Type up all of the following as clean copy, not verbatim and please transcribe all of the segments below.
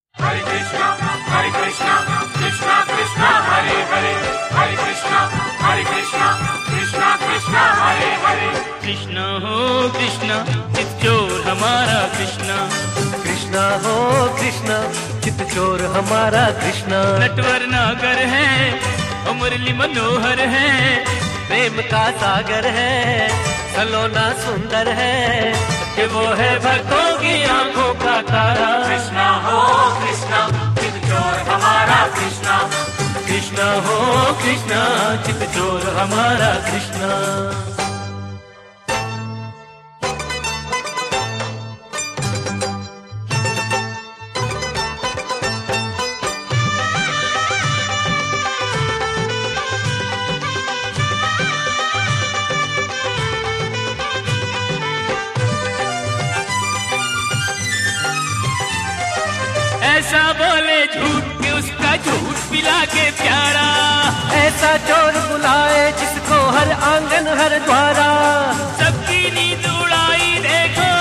Hare Krishna, Krishna Krishna, Hare Hare, Hare Krishna, Krishna Krishna, Hare Hare. Krishna हो कृष्णा चित चोर हमारा कृष्णा, कृष्णा हो कृष्णा चित चोर हमारा कृष्णा। नटवर नागर है और मुरली मनोहर है, प्रेम का सागर है सलोना सुंदर है, कि वो है भक्तों की आंखों का तारा। कृष्णा हो कृष्णा चित चोर हमारा कृष्णा, कृष्णा हो कृष्णा चित चोर हमारा कृष्णा। ऐसा बोले झूठ कि उसका झूठ पिला के प्यारा, ऐसा चोर बुलाए जिसको हर आंगन हर द्वारा। सबकी नींद उड़ाई देखो,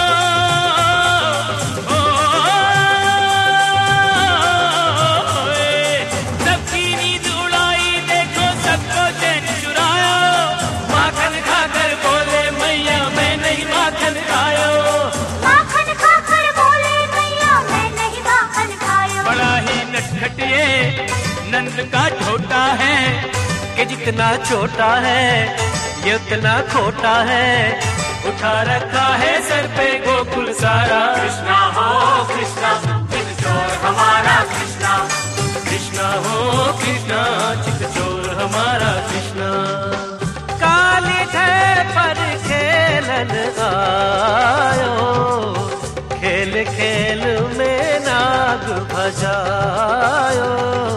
सबकी नींद उड़ाई देखो, सबको चैन चुरायो। माखन खाकर बोले मैया मैं नहीं माखन खायो, माखन खाकर बोले मैया मैं नहीं माखन खायो। बड़ा ही नटखट ये नंद का छोटा है, कि जितना छोटा है ये उतना खोटा है, उठा रखा है सर पे गोकुल सारा। कृष्णा हो कृष्णा चित चोर हमारा कृष्णा, कृष्णा हो कृष्णा चित चोर हमारा कृष्णा। काली है पर खेलन आयो, खेल खेल में नाग भजायो।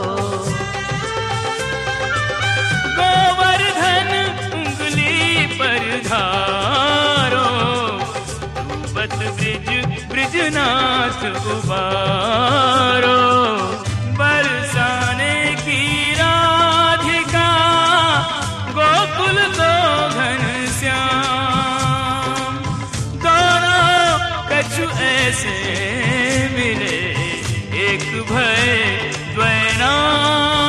गोवर्धन उंगली पर धारो, बत ब्रिज ब्रिजनाथ उबारो। बरसाने की राधिका गोकुल को घनश्याम, दोनों कछु ऐसे मिले एक भय द्वैनाम,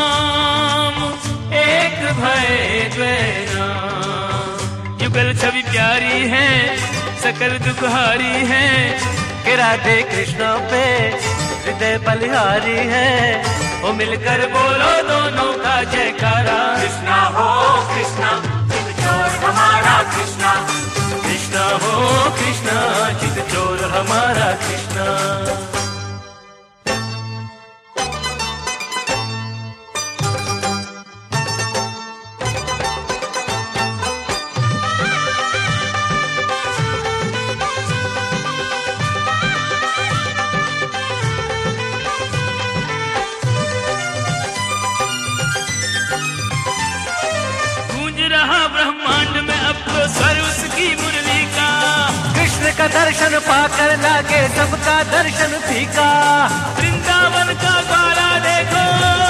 एक भय द्वैनाम। युगल छवि प्यारी है सकल दुखहारी है, कि राधे कृष्णा पे हृदय बलिहारी है, वो मिलकर बोलो दोनों का जयकारा। कृष्णा हो कृष्णा चित चोर हमारा कृष्णा, कृष्णा हो कृष्णा चित चोर हमारा कृष्णा। गूंज रहा ब्रह्मांड में अब तो स्वर उसकी मुरली का। कृष्ण का दर्शन पाकर लागे सबका दर्शन फीका। वृंदावन का ग्वाला देखो,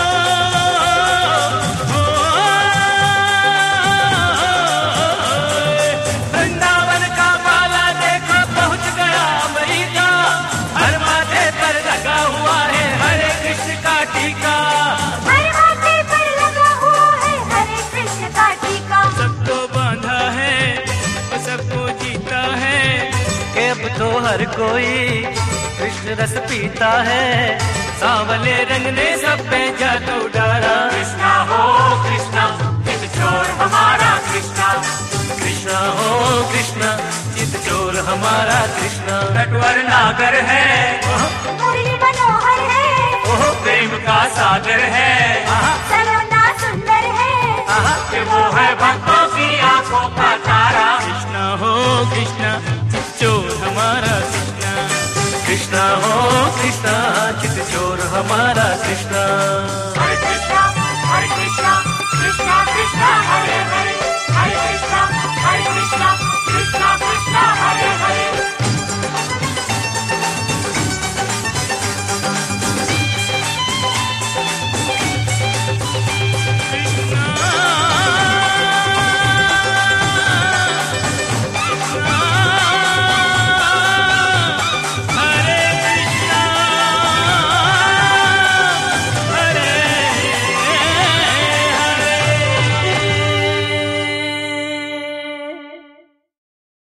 वृंदावन का माला देखो पहुंच गया अमरीका। हर माथे पर लगा हुआ है हरे कृष्ण का टीका। हर माथे पर लगा हुआ है हरे कृष्ण का टीका। सबको बांधा है और सबको जीता है, कि अब तो हर कोई कृष्ण रस पीता है। सांवले रंग ने सब पे जादू डाला। कृष्णा हो कृष्णा चित चोर हमारा कृष्णा, कृष्णा हो कृष्णा चित चोर हमारा कृष्णा। नटवर नागर है मुरली मनोहर है, ओह प्रेम का सागर है, सलोना सुंदर है, कि वो है भक्तों की आंखों का तारा। कृष्णा हो कृष्णा चित चोर हमारा कृष्णा। कृष्णा हो कृष्णा चित चोर हमारा कृष्णा। हरे